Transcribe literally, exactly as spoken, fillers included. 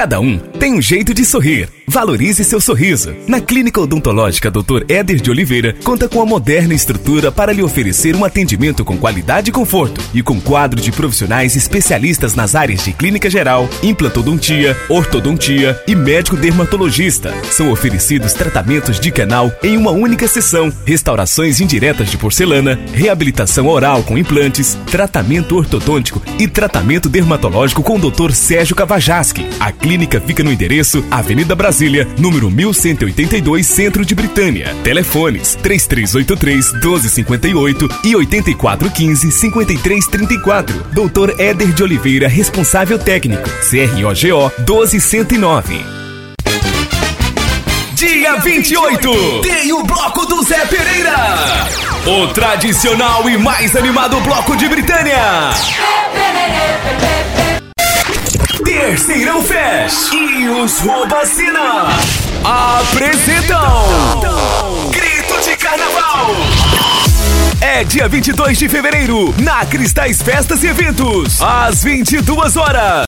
Cada um tem um jeito de sorrir. Valorize seu sorriso. Na Clínica Odontológica doutor Éder de Oliveira, conta com a moderna estrutura para lhe oferecer um atendimento com qualidade e conforto. E com quadro de profissionais especialistas nas áreas de clínica geral, implantodontia, ortodontia e médico dermatologista. São oferecidos tratamentos de canal em uma única sessão, restaurações indiretas de porcelana, reabilitação oral com implantes, tratamento ortodôntico e tratamento dermatológico com o doutor Sérgio Cavajaski. A clínica fica no endereço Avenida Brasília, número mil cento e oitenta e dois, Centro de Britânia. Telefones três três oito três, doze cinquenta e oito e oito quatro um cinco, cinco três três quatro. doutor Éder de Oliveira, responsável técnico. C R O G O doze cento e nove. Dia vinte e oito, tem o Bloco do Zé Pereira. O tradicional e mais animado bloco de Britânia. Terceirão Fest e os Roubacina apresentam Grito de Carnaval. É dia vinte e dois de fevereiro, na Cristais Festas e Eventos, às vinte e duas horas.